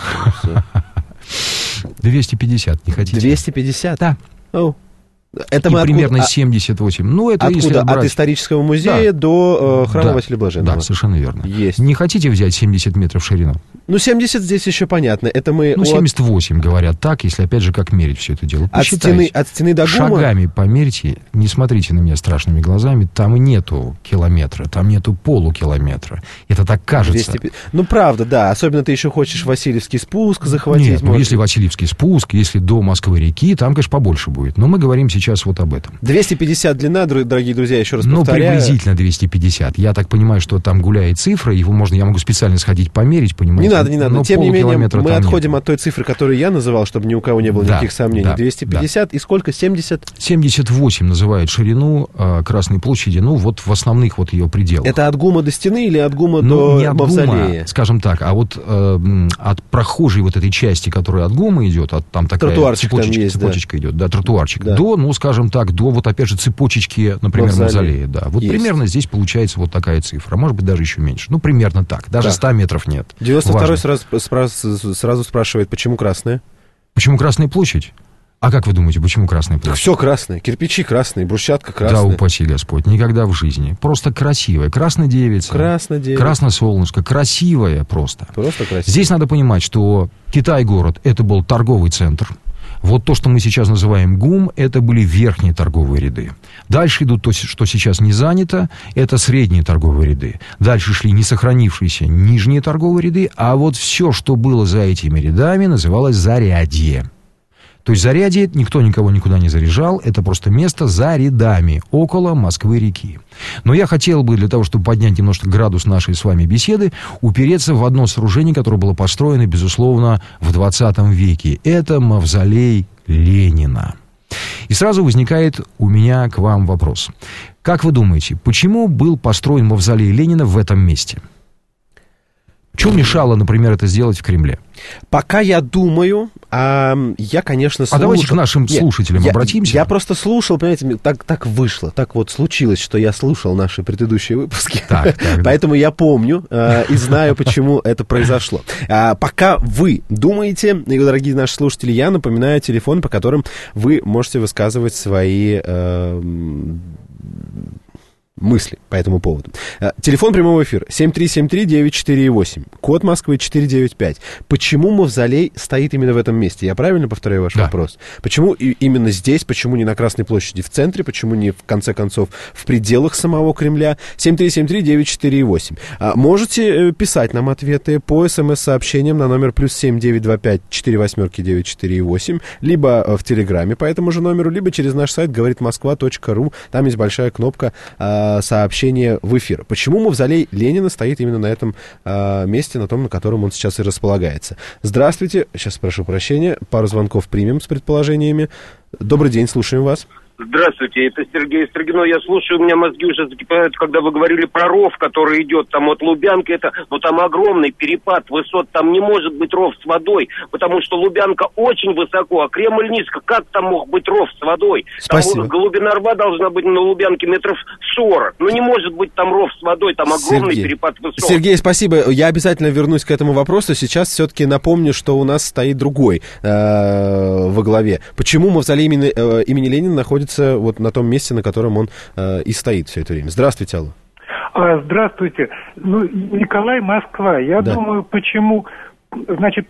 двести пятьдесят, не хотите? двести пятьдесят? Да. Oh. Это и мы примерно откуда? семьдесят восемь. Ну, это откуда? если брать... От исторического музея да. до э, храма да. Василия Блаженного? Да, совершенно верно. Есть. Не хотите взять семьдесят метров в ширину? Ну, семьдесят здесь еще понятно. Это мы ну, от... семьдесят восемь, говорят так, если, опять же, как мерить все это дело. От стены, от стены до ГУМа? Шагами померьте, не смотрите на меня страшными глазами, там нету километра, там нету полукилометра. Это так кажется. двести... Ну, правда, да. Особенно ты еще хочешь Васильевский спуск захватить. Нет, ну, если Васильевский спуск, если до Москвы-реки, там, конечно, побольше будет. Но мы говорим сейчас вот об этом. двести пятьдесят длина, дорогие друзья, еще раз ну, повторяю. Ну, приблизительно двести пятьдесят. Я так понимаю, что там гуляет цифра, его можно, я могу специально сходить померить, понимаете? Не надо, не надо. Но тем не менее, мы отходим нет. от той цифры, которую я называл, чтобы ни у кого не было да, никаких сомнений. Да, двести пятьдесят да. И сколько? семьдесят? семьдесят восемь называют ширину э, Красной площади, ну, вот в основных вот ее пределах. Это от ГУМа до стены или от ГУМа ну, до не от Мавзолея? ГУМа, скажем так, а вот э, от прохожей вот этой части, которая от ГУМа идет, от, там такая тротуарчик цепочечка, там есть, цепочечка да. идет, да, тротуарчик, да. до, ну, скажем так, до вот опять же цепочечки, например, Мавзолей. Мавзолея, да. Вот есть. Примерно здесь получается вот такая цифра, может быть, даже еще меньше. Ну, примерно так, даже так. ста метров нет. девяносто второй сразу, сразу, сразу спрашивает, почему красная? Почему Красная площадь? А как вы думаете, почему Красная площадь? Все красное, кирпичи красные, брусчатка красная. Да, упаси Господь, никогда в жизни. Просто красивая. Красная девица. Красная девица. Красное солнышко. Красивая просто. Просто красивая. Здесь надо понимать, что Китай-город, это был торговый центр. Вот то, что мы сейчас называем ГУМ, это были верхние торговые ряды. Дальше идут то, что сейчас не занято, это средние торговые ряды. Дальше шли не сохранившиеся нижние торговые ряды, а вот все, что было за этими рядами, называлось зарядье. То есть зарядье никто никого никуда не заряжал, это просто место за рядами, около Москвы-реки. Но я хотел бы, для того, чтобы поднять немножко градус нашей с вами беседы, упереться в одно сооружение, которое было построено, безусловно, в двадцатом веке. Это мавзолей Ленина. И сразу возникает у меня к вам вопрос. Как вы думаете, почему был построен мавзолей Ленина в этом месте? Что мешало, например, это сделать в Кремле? Пока я думаю, а, я, конечно, слушал... А давайте к нашим Нет, слушателям я, обратимся. Я просто слушал, понимаете, так, так вышло, так вот случилось, что я слушал наши предыдущие выпуски. Так, так, поэтому я помню э, и знаю, почему это произошло. А, пока вы думаете, дорогие наши слушатели, я напоминаю телефон, по которым вы можете высказывать свои... Э, мысли по этому поводу. Телефон прямого эфира семь три семь три девять четыре восемь, код Москвы четыре девять пять. Почему мавзолей стоит именно в этом месте? Я правильно повторяю ваш да. вопрос? Почему именно здесь? Почему не на Красной площади в центре? Почему не, в конце концов, в пределах самого Кремля? семь три семь три девять четыре восемь. Можете писать нам ответы по смс-сообщениям на номер плюс семь девять два пять четыре восьмерки девять четыре восемь, либо в Телеграме по этому же номеру, либо через наш сайт говорит москва точка ру. Там есть большая кнопка сообщение в эфир. Почему мавзолей Ленина стоит именно на этом э, месте, на том, на котором он сейчас и располагается? Здравствуйте. Сейчас прошу прощения. Пару звонков примем с предположениями. Добрый день, слушаем вас. Здравствуйте, это Сергей Строгино. Я слушаю, у меня мозги уже закипают, когда вы говорили про ров, который идет там от Лубянки. Это, ну, там огромный перепад высот, там не может быть ров с водой, потому что Лубянка очень высоко, а Кремль низко. Как там мог быть ров с водой? Спасибо. Там глубина рва должна быть на Лубянке метров сорок. Ну, не может быть там ров с водой, там огромный Сергей. перепад высот. Сергей, спасибо. Я обязательно вернусь к этому вопросу. Сейчас все-таки напомню, что у нас стоит другой э, во главе. Почему мавзолей имени, э, имени Ленина находится вот на том месте, на котором он э, и стоит все это время. Здравствуйте, алло. А, здравствуйте. Ну, Николай, Москва. Я да. думаю, почему, значит,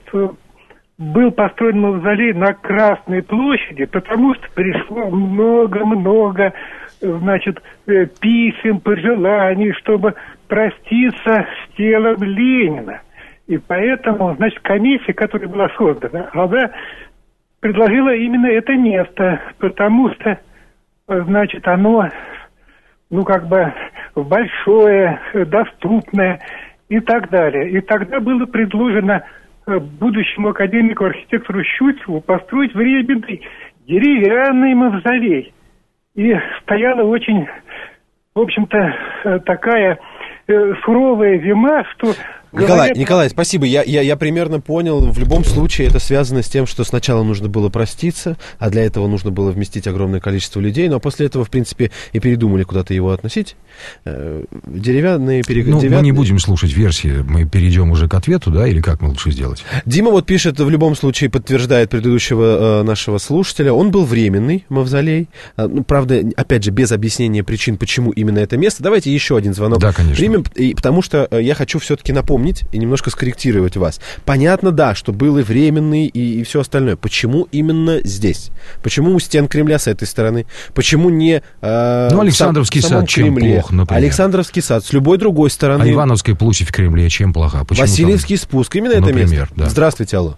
был построен мавзолей на Красной площади, потому что пришло много-много, значит, писем, пожеланий, чтобы проститься с телом Ленина. И поэтому, значит, комиссия, которая была создана, она предложила именно это место, потому что, значит, оно, ну, как бы большое, доступное и так далее. И тогда было предложено будущему академику архитектуру Щучеву построить временный деревянный мавзолей. И стояла очень, в общем-то, такая суровая зима, что... Николай, говорят... Николай, спасибо. Я, я, я примерно понял. В любом случае это связано с тем, что сначала нужно было проститься, а для этого нужно было вместить огромное количество людей, но после этого, в принципе, и передумали куда-то его относить. Деревянные... Перег... Ну, деревянные... мы не будем слушать версии, мы перейдем уже к ответу, да, или как мы лучше сделать? Дима вот пишет, в любом случае подтверждает предыдущего э, нашего слушателя, он был временный мавзолей, э, ну, правда, опять же, без объяснения причин, почему именно это место. Давайте еще один звонок да, конечно. примем, и, потому что э, я хочу все-таки напомнить и немножко скорректировать вас. Понятно, да, что был и временный, и, и все остальное. Почему именно здесь? Почему у стен Кремля с этой стороны? Почему не э, ну, Александровский в сам, сад чем плох, например? Александровский сад с любой другой стороны. А Ивановская площадь в Кремле чем плоха? Почему Васильевский там... спуск. Именно например, это место. Да. Здравствуйте, алло.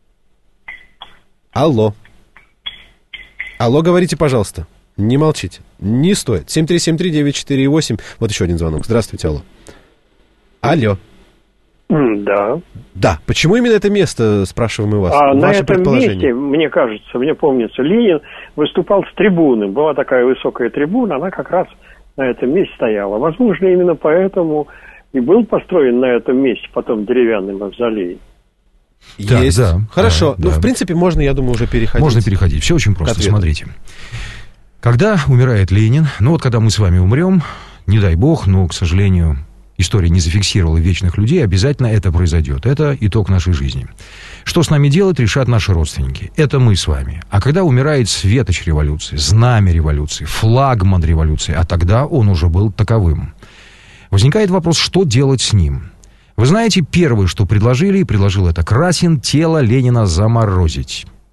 Алло. Алло, говорите, пожалуйста. Не молчите. Не стоит. семь три семь три девять четыре восемь. Вот еще один звонок. Здравствуйте, алло. Алло. Да. Да. Почему именно это место, спрашиваем мы вас? А на этом месте, мне кажется, мне помнится, Ленин выступал с трибуны. Была такая высокая трибуна, она как раз на этом месте стояла. Возможно, именно поэтому и был построен на этом месте потом деревянный мавзолей. Да, есть. Да, Хорошо. Да, ну, да. В принципе, можно, я думаю, уже переходить. Можно переходить. Все очень просто. Смотрите. Когда умирает Ленин, ну вот когда мы с вами умрем, не дай бог, но, к сожалению, история не зафиксировала вечных людей, обязательно это произойдет. Это итог нашей жизни. Что с нами делать, решат наши родственники. Это мы с вами. А когда умирает светоч революции, знамя революции, флагман революции, а тогда он уже был таковым, возникает вопрос, что делать с ним. Вы знаете, первое, что предложили, и предложил это Красин, тело Ленина заморозить.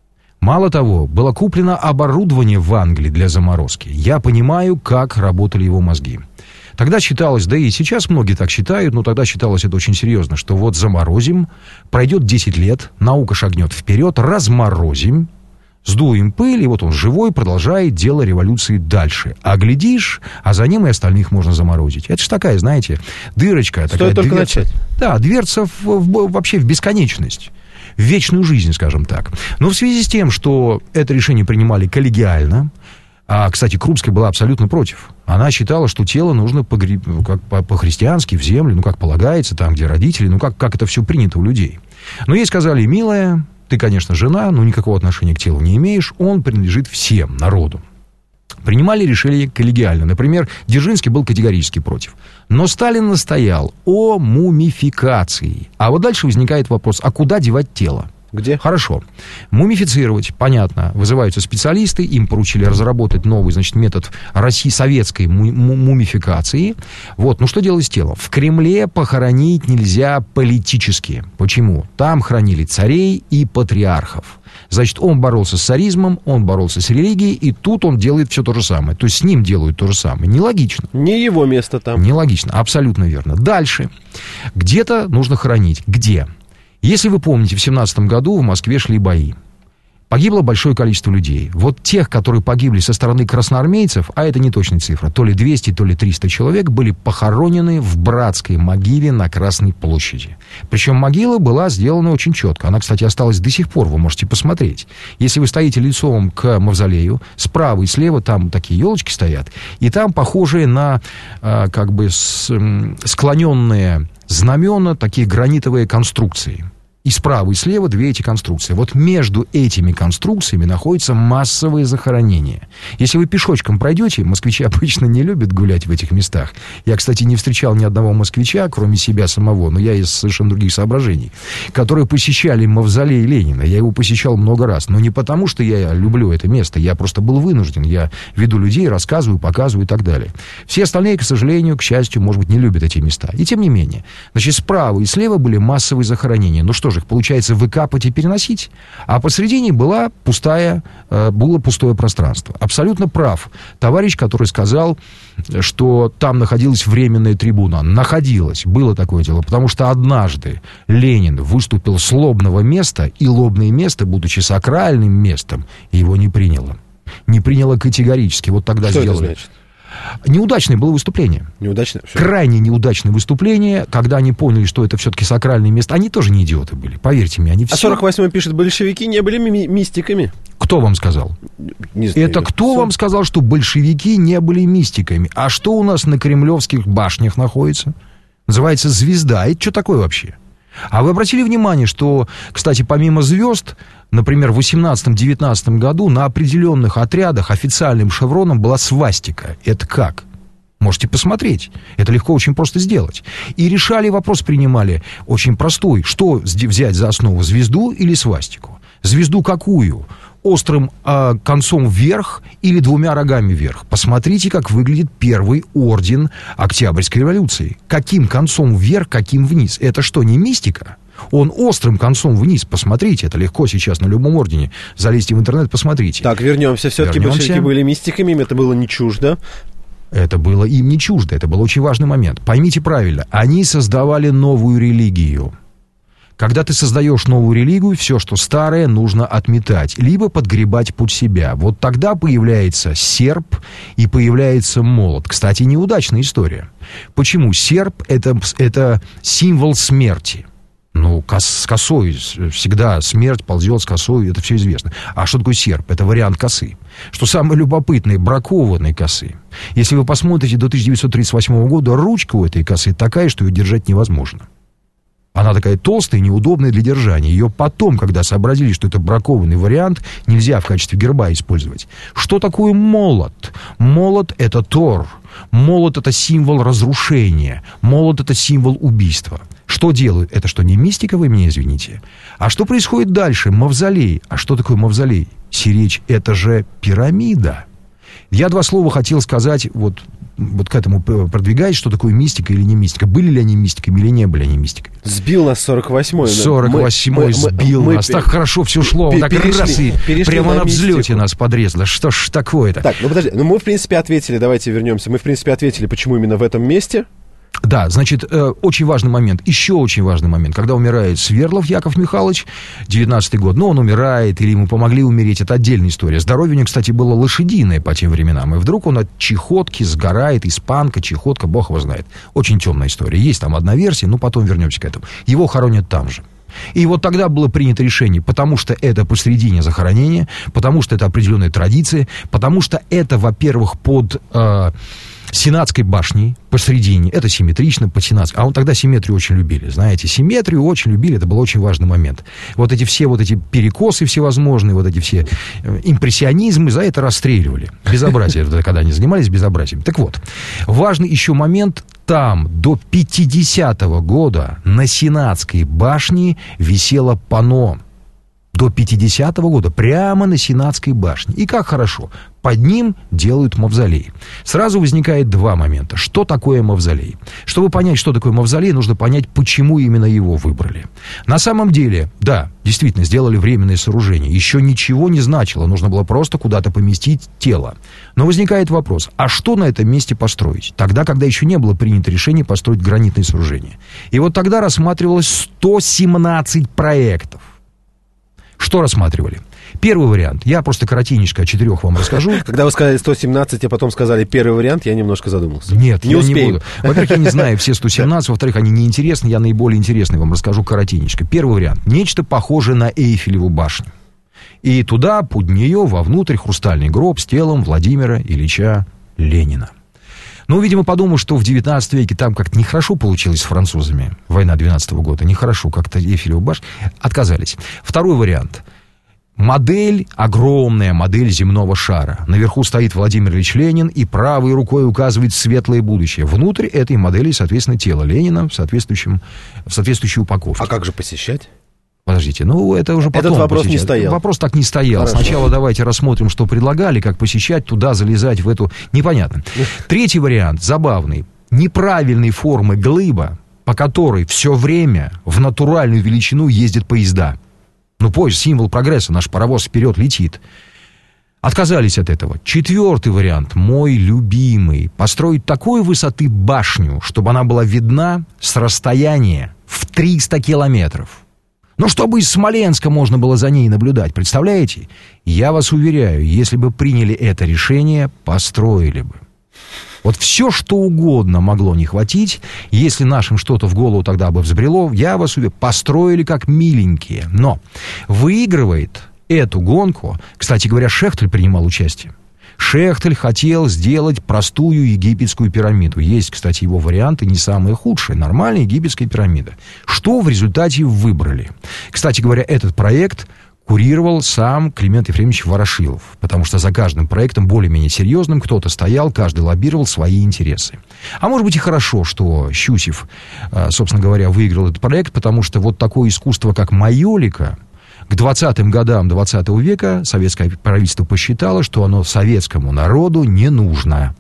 Мало того, было куплено оборудование в Англии для заморозки. Я понимаю, как работали его мозги. Тогда считалось, да и сейчас многие так считают, но тогда считалось это очень серьезно, что вот заморозим, пройдет десять лет, наука шагнет вперед, разморозим, сдуем пыль, и вот он живой, продолжает дело революции дальше. А глядишь, а за ним и остальных можно заморозить. Это ж такая, знаете, дырочка. Стоит такая только дверца, начать. Да, дверца в, в, вообще в бесконечность. В вечную жизнь, скажем так. Но в связи с тем, что это решение принимали коллегиально, а, кстати, Крупская была абсолютно против. Она считала, что тело нужно погреб... как по-христиански в землю, ну, как полагается, там, где родители, ну, как, как это все принято у людей. Но ей сказали: милая, ты, конечно, жена, но никакого отношения к телу не имеешь, он принадлежит всем, народу. Принимали решение коллегиально. Например, Дзержинский был категорически против. Но Сталин настоял о мумификации. А вот дальше возникает вопрос: а куда девать тело? Где? Хорошо. Мумифицировать, понятно. Вызываются специалисты, им поручили разработать новый, значит, метод России, советской му- му- мумификации. Вот, ну что делать с телом? В Кремле похоронить нельзя политически. Почему? Там хранили царей и патриархов. Значит, он боролся с царизмом, он боролся с религией, и тут он делает все то же самое. То есть с ним делают то же самое. Нелогично. Не его место там. Нелогично, абсолютно верно. Дальше. Где-то нужно хоронить. Где? Если вы помните, в семнадцатом году в Москве шли бои. Погибло большое количество людей. Вот тех, которые погибли со стороны красноармейцев, а это не точная цифра, то ли двести, то ли триста человек, были похоронены в братской могиле на Красной площади. Причем могила была сделана очень четко. Она, кстати, осталась до сих пор, вы можете посмотреть. Если вы стоите лицом к мавзолею, справа и слева там такие елочки стоят, и там похожие на э, как бы с, э, склоненные знамена, такие гранитовые конструкции. И справа, и слева две эти конструкции. Вот между этими конструкциями находятся массовые захоронения. Если вы пешочком пройдете, москвичи обычно не любят гулять в этих местах. Я, кстати, не встречал ни одного москвича, кроме себя самого, но я из совершенно других соображений, которые посещали мавзолей Ленина. Я его посещал много раз. Но не потому, что я люблю это место. Я просто был вынужден. Я веду людей, рассказываю, показываю и так далее. Все остальные, к сожалению, к счастью, может быть, не любят эти места. И тем не менее. Значит, справа и слева были массовые захоронения. Ну что их получается выкапывать и переносить, а посредине была пустая, было пустое пространство. Абсолютно прав товарищ, который сказал, что там находилась временная трибуна. Находилась, было такое дело, потому что однажды Ленин выступил с лобного места, и лобное место, будучи сакральным местом, его не приняло. Не приняло категорически. Вот тогда что сделали. Это значит? Неудачное было выступление. Неудачное? Все. Крайне неудачное выступление, когда они поняли, что это все-таки сакральное место. Они тоже не идиоты были, поверьте мне. Они все... А сорок восьмой пишет, большевики не были ми- мистиками. Кто вам сказал? Не знаю. Это кто Все. вам сказал, что большевики не были мистиками? А что у нас на кремлевских башнях находится? Называется «Звезда». Это что такое вообще? А вы обратили внимание, что, кстати, помимо звезд, например, в восемнадцатом-девятнадцатом году на определенных отрядах официальным шевроном была свастика. Это как? Можете посмотреть. Это легко очень просто сделать. И решали вопрос, принимали очень простой. Что взять за основу, звезду или свастику? Звезду какую? Острым э, концом вверх или двумя рогами вверх? Посмотрите, как выглядит первый орден Октябрьской революции. Каким концом вверх, каким вниз? Это что, не мистика? Он острым концом вниз. Посмотрите, это легко сейчас на любом ордене. Залезьте в интернет, посмотрите. Так, вернемся. Все-таки Вернемся. большевики были мистиками, им это было не чуждо. Это было им не чуждо, это был очень важный момент. Поймите правильно, они создавали новую религию. Когда ты создаешь новую религию, все, что старое, нужно отметать, либо подгребать под себя. Вот тогда появляется серп и появляется молот. Кстати, неудачная история. Почему? Серп — это, это символ смерти. Ну, кос, с косой всегда смерть ползет с косой, это все известно. А что такое серп? Это вариант косы. Что самое любопытное, бракованные косы. Если вы посмотрите до тысяча девятьсот тридцать восьмого года, ручка у этой косы такая, что ее держать невозможно. Она такая толстая и неудобная для держания. Ее потом, когда сообразили, что это бракованный вариант, нельзя в качестве герба использовать. Что такое молот? Молот — это Тор. Молот — это символ разрушения. Молот — это символ убийства. Что делают? Это что, не мистика, вы меня извините? А что происходит дальше? Мавзолей. А что такое мавзолей? Сиречь — это же пирамида. Я два слова хотел сказать, вот вот к этому продвигаясь, что такое мистика или не мистика. Были ли они мистиками или не были они мистиками? Сбил нас сорок восьмой. сорок восьмой мы, сбил мы, нас. Мы, так хорошо все шло. Пер, так перешли, раз и перешли прямо на, на взлете нас подрезало. Что ж такое-то? Так, ну подожди. Ну мы, в принципе, ответили. Давайте вернемся. Мы, в принципе, ответили, почему именно в этом месте. Да, значит, э, очень важный момент, еще очень важный момент, когда умирает Сверлов Яков Михайлович, девятнадцатый год, ну, он умирает, или ему помогли умереть, это отдельная история. Здоровье у него, кстати, было лошадиное по тем временам, и вдруг он от чехотки сгорает, испанка, чехотка, бог его знает. Очень темная история. Есть там одна версия, но потом вернемся к этому. Его хоронят там же. И вот тогда было принято решение, потому что это посредине захоронения, потому что это определенная традиция, потому что это, во-первых, под... Э, Сенатской башней посредине, это симметрично по Сенатской, а он тогда симметрию очень любили, знаете, симметрию очень любили, это был очень важный момент. Вот эти все вот эти перекосы всевозможные, вот эти все импрессионизмы, за это расстреливали. Безобразие, когда они занимались безобразием. Так вот, важный еще момент, там до пятидесятого года на Сенатской башне висело панно. До пятидесятого года, прямо на Сенатской башне. И как хорошо, под ним делают мавзолей. Сразу возникает два момента. Что такое мавзолей? Чтобы понять, что такое мавзолей, нужно понять, почему именно его выбрали. На самом деле, да, действительно, сделали временное сооружение. Еще ничего не значило, нужно было просто куда-то поместить тело. Но возникает вопрос, а что на этом месте построить? Тогда, когда еще не было принято решение построить гранитное сооружение. И вот тогда рассматривалось сто семнадцать проектов. Что рассматривали? Первый вариант. Я просто коротенько о четырех вам расскажу. Когда вы сказали сто семнадцать, а потом сказали первый вариант, я немножко задумался. Нет, не я успеем. не буду. Во-первых, я не знаю все сто семнадцать, во-вторых, они неинтересны, я наиболее интересный вам расскажу коротенько. Первый вариант. Нечто похожее на Эйфелеву башню. И туда, под нее, вовнутрь хрустальный гроб с телом Владимира Ильича Ленина. Ну, видимо, подумал, что в девятнадцатом веке там как-то нехорошо получилось с французами. Война двенадцатого года. Нехорошо как-то Эйфелева башня. Отказались. Второй вариант. Модель, огромная модель земного шара. Наверху стоит Владимир Ильич Ленин и правой рукой указывает светлое будущее. Внутрь этой модели, соответственно, тело Ленина в, соответствующем, в соответствующей упаковке. А как же посещать? Подождите, ну это уже потом. Этот вопрос посещать. не стоял. Вопрос так не стоял. Хорошо. Сначала давайте рассмотрим, что предлагали, как посещать, туда залезать в эту... Непонятно. Третий вариант, забавный. Неправильной формы глыба, по которой все время в натуральную величину ездят поезда. Ну, поезд, символ прогресса, наш паровоз вперед летит. Отказались от этого. Четвертый вариант, мой любимый. Построить такой высоты башню, чтобы она была видна с расстояния в триста километров. Но чтобы из Смоленска можно было за ней наблюдать, представляете? Я вас уверяю, если бы приняли это решение, построили бы. Вот все, что угодно могло не хватить, если нашим что-то в голову тогда бы взбрело, я вас уверяю, построили как миленькие. Но выигрывает эту гонку, кстати говоря, Шехтель принимал участие. Шехтель хотел сделать простую египетскую пирамиду. Есть, кстати, его варианты не самые худшие. Нормальная египетская пирамида. Что в результате выбрали? Кстати говоря, этот проект курировал сам Климент Ефремович Ворошилов. Потому что за каждым проектом более-менее серьезным кто-то стоял, каждый лоббировал свои интересы. А может быть и хорошо, что Щусев, собственно говоря, выиграл этот проект, потому что вот такое искусство, как майолика, к двадцатым годам двадцатого века советское правительство посчитало, что оно советскому народу не нужно.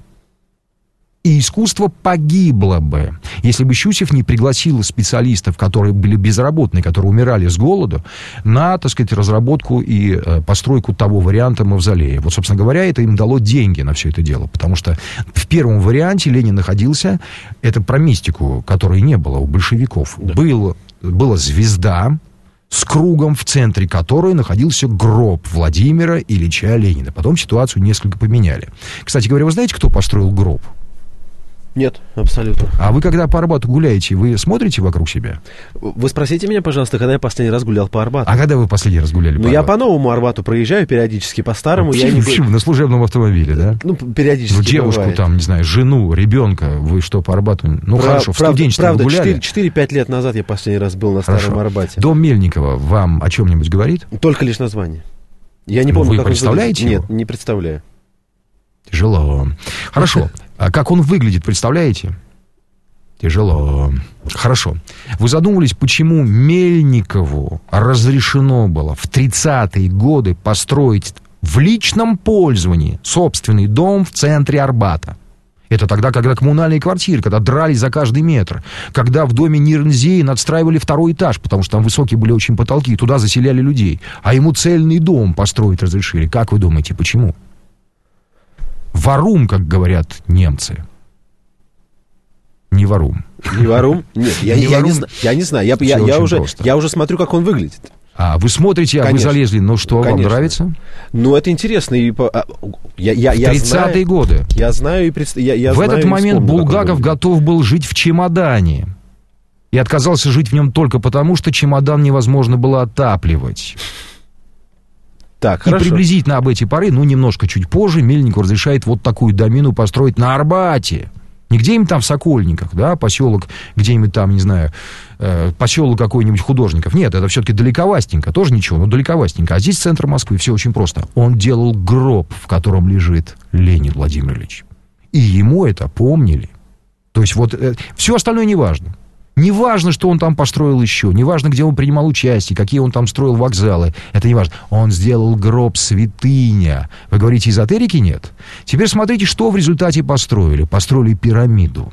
И искусство погибло бы, если бы Щусев не пригласил специалистов, которые были безработные, которые умирали с голоду, на, так сказать, разработку и э, постройку того варианта мавзолея. Вот, собственно говоря, это им дало деньги на все это дело, потому что в первом варианте Ленин находился, это про мистику, которой не было у большевиков. Да. Был, была звезда с кругом, в центре которой находился гроб Владимира Ильича Ленина. Потом ситуацию несколько поменяли. Кстати говоря, вы знаете, кто построил гроб? Нет, абсолютно. А вы, когда по Арбату гуляете, вы смотрите вокруг себя? Вы спросите меня, пожалуйста, когда я последний раз гулял по Арбату. А когда вы последний раз гуляли ну, по Арбату? Ну, я по новому Арбату проезжаю периодически, по старому. Почему, я не... почему? На служебном автомобиле, да? Ну, периодически ну, девушку бывает. Там, не знаю, жену, ребенка, вы что, по Арбату? Ну, Прав, хорошо, в студенчестве правда, вы гуляли? четыре-пять лет назад я последний раз был на хорошо. Старом Арбате. Дом Мельникова вам о чем-нибудь говорит? Только лишь название. Я не ну, помню, вы как представляете он его? Нет, не представляю. Тяжело. Хорошо. А как он выглядит, представляете? Тяжело. Хорошо. Вы задумывались, почему Мельникову разрешено было в тридцатые годы построить в личном пользовании собственный дом в центре Арбата? Это тогда, когда коммунальные квартиры, когда дрались за каждый метр, когда в доме Нирнзеи надстраивали второй этаж, потому что там высокие были очень потолки, и туда заселяли людей. А ему цельный дом построить разрешили. Как вы думаете, почему? Варум, как говорят немцы. Не варум. Не варум? Нет, я не, я не, я не знаю. Я, я, я, уже, я уже смотрю, как он выглядит. А, вы смотрите, а Конечно. вы залезли, ну что, Конечно. вам нравится? Ну, это интересно. И, я, я, я тридцатые годы. Я знаю и предст... я, я В знаю этот и момент вспомню, Булгаков готов был жить в чемодане. И отказался жить в нем только потому, что чемодан невозможно было отапливать. Так, и хорошо. приблизительно об эти поры, ну, немножко чуть позже, Мельников разрешает вот такую домину построить на Арбате. Не где-нибудь там в Сокольниках, да, поселок, где-нибудь там, не знаю, э, поселок какой-нибудь художников. Нет, это все-таки далековастенько, тоже ничего, но далековастенько. А здесь центр Москвы, все очень просто. Он делал гроб, в котором лежит Леонид Владимирович. И ему это помнили. То есть вот э, все остальное не важно. Не важно, что он там построил еще, не важно, где он принимал участие, какие он там строил вокзалы, это не важно. Он сделал гроб святыня. Вы говорите, эзотерики нет? Теперь смотрите, что в результате построили. Построили пирамиду.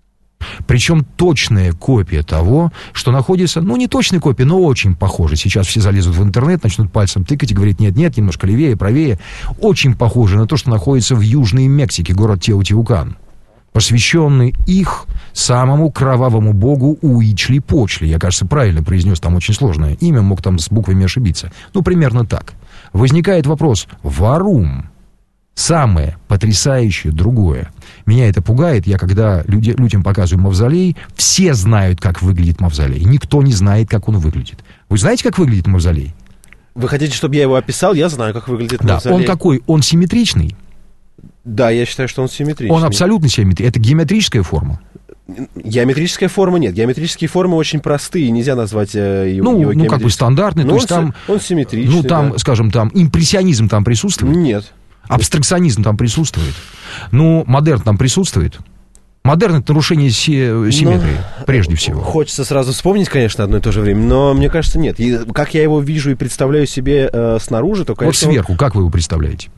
Причем точная копия того, что находится, ну, не точная копия, но очень похоже. Сейчас все залезут в интернет, начнут пальцем тыкать и говорить, нет-нет, немножко левее, правее. Очень похоже на то, что находится в Южной Мексике, город Теотиуакан, посвященный их самому кровавому богу Уичли-Почли. Я, кажется, правильно произнес там очень сложное имя, мог там с буквами ошибиться. Ну, примерно так. Возникает вопрос, Варум, самое потрясающее другое. Меня это пугает. Я, когда люди, людям показываю мавзолей, все знают, как выглядит мавзолей. Никто не знает, как он выглядит. Вы знаете, как выглядит мавзолей? Вы хотите, чтобы я его описал? Я знаю, как выглядит да, мавзолей. Он какой? Он симметричный? Да, я считаю, что он симметричный. Он абсолютно симметричный. Это геометрическая форма? Геометрическая форма нет. Геометрические формы очень простые, нельзя назвать э, его, ну, его ну, как бы стандартный. Но то он, есть там, он симметричный. Ну, там, да. скажем, там импрессионизм там присутствует? Нет. Абстракционизм там присутствует? Ну, модерн там присутствует? Модерн — это нарушение си- симметрии, ну, прежде всего. Хочется сразу вспомнить, конечно, одно и то же время, но мне кажется, нет. И, как я его вижу и представляю себе э, снаружи, то, конечно... Вот сверху, он... как вы его представляете?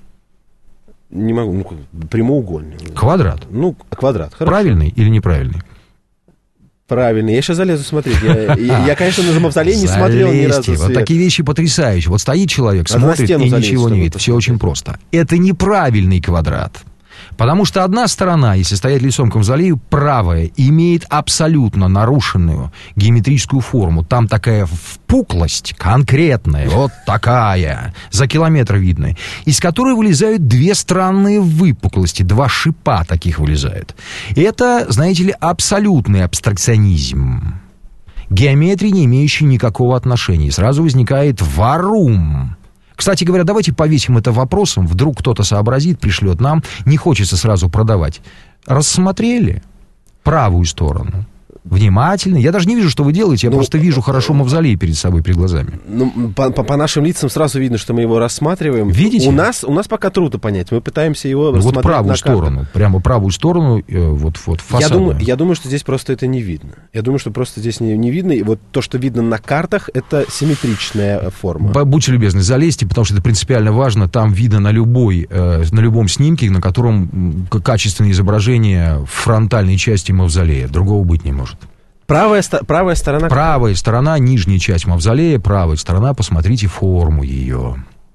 Не могу, ну, прямоугольный. Квадрат? Ну, квадрат, хорошо. Правильный или неправильный? Правильный. Я сейчас залезу смотреть. Я, я, я конечно, на мавзолей не смотрел ни разу. Вот такие вещи потрясающие. Вот стоит человек, а смотрит и ничего не видит. Все очень просто. Это неправильный квадрат. Потому что одна сторона, если стоять лицом к мавзолею, правая, имеет абсолютно нарушенную геометрическую форму. Там такая впуклость конкретная, вот такая, за километр видно, из которой вылезают две странные выпуклости, два шипа таких вылезают. Это, знаете ли, абсолютный абстракционизм. Геометрии, не имеющей никакого отношения. Сразу возникает варум. Кстати говоря, давайте повесим это вопросом. Вдруг кто-то сообразит, пришлет нам. Не хочется сразу продавать. Рассмотрели правую сторону? Внимательно. Я даже не вижу, что вы делаете. Я ну, просто вижу хорошо мавзолей перед собой, перед глазами. Ну, по, по, по нашим лицам сразу видно, что мы его рассматриваем. Видите? У нас, у нас пока трудно понять. Мы пытаемся его ну, рассмотреть вот правую на сторону. картах. Прямо правую сторону, э, вот, вот фасадную. Я думаю, я думаю, что здесь просто это не видно. Я думаю, что просто здесь не, не видно. И вот то, что видно на картах, это симметричная форма. Будьте любезны, залезьте, потому что это принципиально важно. Там видно на, любой, э, на любом снимке, на котором качественное изображение в фронтальной части мавзолея. Другого быть не может. Правая, правая сторона... Правая сторона, нижняя часть мавзолея, правая сторона, посмотрите форму ее.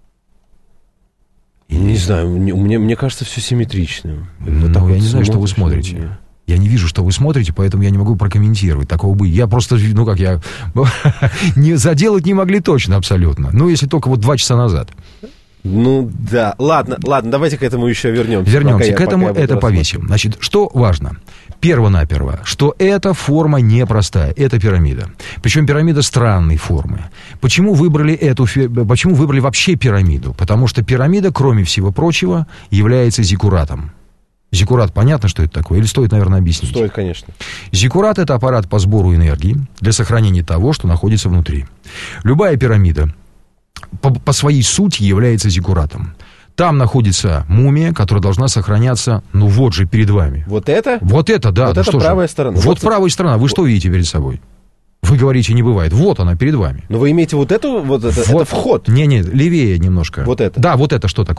И... Не знаю, мне, мне кажется, все симметрично. Ну, вот я вот не знаю, что вы смотрите. Мне... Я не вижу, что вы смотрите, поэтому я не могу прокомментировать. Такого бы... Я просто, ну как, я... не заделать не могли точно абсолютно. Ну, если только вот два часа назад. Ну, да. Ладно, ладно, давайте к этому еще вернемся. Вернемся к этому, это повесим. Значит, что важно? Перво-наперво, что эта форма непростая, это пирамида. Причем пирамида странной формы. Почему выбрали эту, почему выбрали вообще пирамиду? Потому что пирамида, кроме всего прочего, является зиккуратом. Зиккурат, понятно, что это такое? Или стоит, наверное, объяснить? Стоит, конечно. Зиккурат — это аппарат по сбору энергии для сохранения того, что находится внутри. Любая пирамида по, по своей сути является зиккуратом. Там находится мумия, которая должна сохраняться, ну вот же, перед вами. Вот это? Вот это, да. Вот ну это что правая же? сторона. Вот, вот правая сторона. Вы вот. Что видите перед собой? Вы говорите, не бывает. Вот она перед вами. Но вы имеете вот эту, вот это, вот. Это вход? Не-не, левее немножко. Вот это? Да, вот это что такое?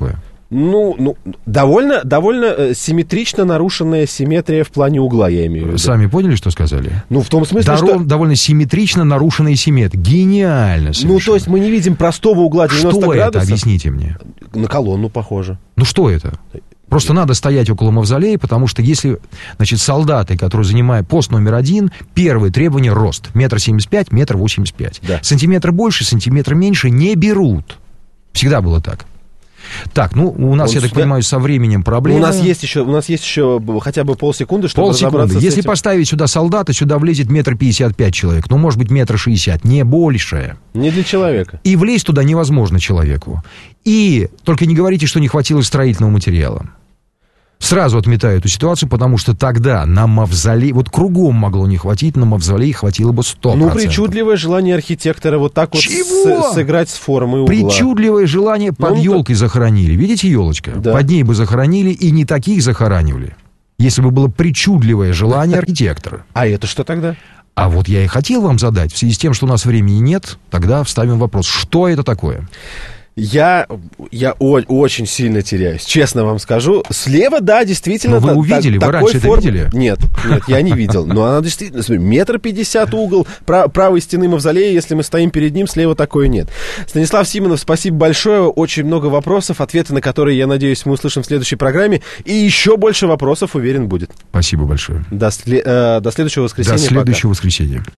Ну, ну довольно, довольно симметрично нарушенная симметрия в плане угла, я имею в виду. Сами поняли, что сказали? Ну, в том смысле, Доров, что... Довольно симметрично нарушенная симметрия. Гениально совершенно. Ну, то есть мы не видим простого угла девяносто что градусов. Что это? Объясните мне. На колонну похоже. Ну, что это? Просто надо стоять около мавзолея, потому что если, значит, солдаты, которые занимают пост номер один, первое требование — рост. Метр семьдесят пять, метр восемьдесят пять. Да. Сантиметр больше, сантиметр меньше не берут. Всегда было так. Так, ну, у нас, Он я так сюда... понимаю, со временем проблемы. У нас есть еще, у нас есть еще хотя бы полсекунды, чтобы полсекунды. разобраться с Если этим. поставить сюда солдата, сюда влезет метр пятьдесят пять человек. Ну, может быть, метр шестьдесят, не больше. Не для человека. И влезть туда невозможно человеку. И только не говорите, что не хватило строительного материала. Сразу отметаю эту ситуацию, потому что тогда на мавзолей, вот кругом могло не хватить, на мавзолей хватило бы сто процентов. Ну, причудливое желание архитектора вот так вот с, сыграть с формой угла. Причудливое желание под ну, елкой так... захоронили. Видите, елочка? Да. Под ней бы захоронили, и не таких захоранивали. Если бы было причудливое желание архитектора. А это что тогда? А вот я и хотел вам задать, в связи с тем, что у нас времени нет, тогда вставим вопрос, что это такое? Я, я о, очень сильно теряюсь, честно вам скажу. Слева, да, действительно... Но вы увидели, та, вы раньше формы... это видели? Нет, нет, я не видел. Но она действительно, смотри, метр пятьдесят угол прав, правой стены мавзолея, если мы стоим перед ним, слева такое нет. Станислав Симонов, спасибо большое. Очень много вопросов, ответы на которые, я надеюсь, мы услышим в следующей программе. И еще больше вопросов, уверен, будет. Спасибо большое. До, сле... э, до следующего воскресенья. До следующего пока. воскресенья.